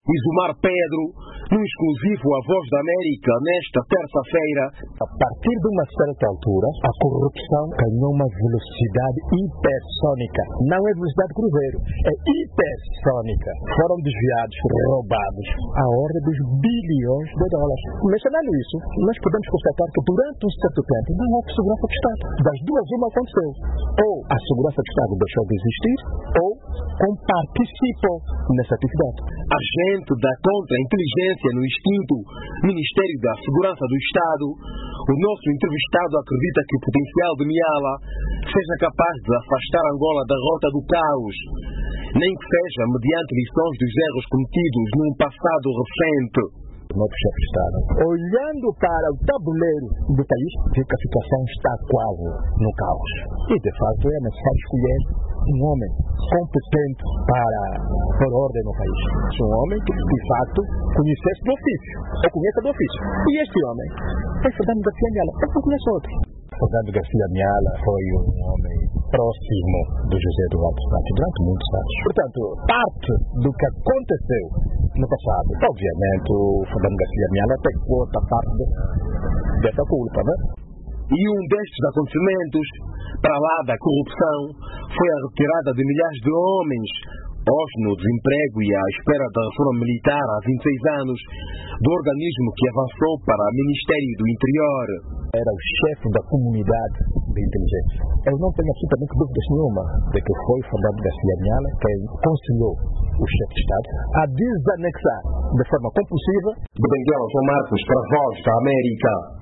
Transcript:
Isomar Pedro, no exclusivo A Voz da América, nesta terça-feira. A partir de uma certa altura, a corrupção ganhou uma velocidade hipersônica. Não é velocidade cruzeiro, é hipersônica. Foram desviados, roubados, a ordem dos bilhões de dólares. Mencionando isso, nós podemos constatar que durante um certo tempo não houve segurança do Estado. Das duas, uma aconteceu. Ou a segurança do Estado deixou de existir, ou participou nessa atividade. Agente da contra-inteligência no extinto Ministério da Segurança do Estado, o nosso entrevistado acredita que o potencial de Niala seja capaz de afastar Angola da rota do caos, nem que seja mediante lições dos erros cometidos num passado recente. O novo chefe de Estado, olhando para o tabuleiro do país, vê que a situação está quase no caos. E, de fato, é necessário escolher um homem competente para pôr ordem no país. Um homem que, de fato, conhecesse do ofício, ou conheça do ofício. E este homem é Fernando Garcia Niala. Eu não conheço outro. Fernando Garcia Niala foi um homem próximo do José Eduardo Santos durante muitos anos. Portanto, parte do que aconteceu no passado, obviamente, o Fernando Garcia Niala tem outra parte dessa culpa, né? E um destes acontecimentos, para lá da corrupção, foi a retirada de milhares de homens, hoje no desemprego e à espera da reforma militar há 26 anos, do organismo que avançou para o Ministério do Interior. Era o chefe da comunidade de inteligência. Eu não tenho absolutamente dúvidas nenhuma de que foi Fernando Garcia Niala quem conciliou o chefe de Estado a desanexar de forma compulsiva. De Benguela, João Marcos, para a Voz da América.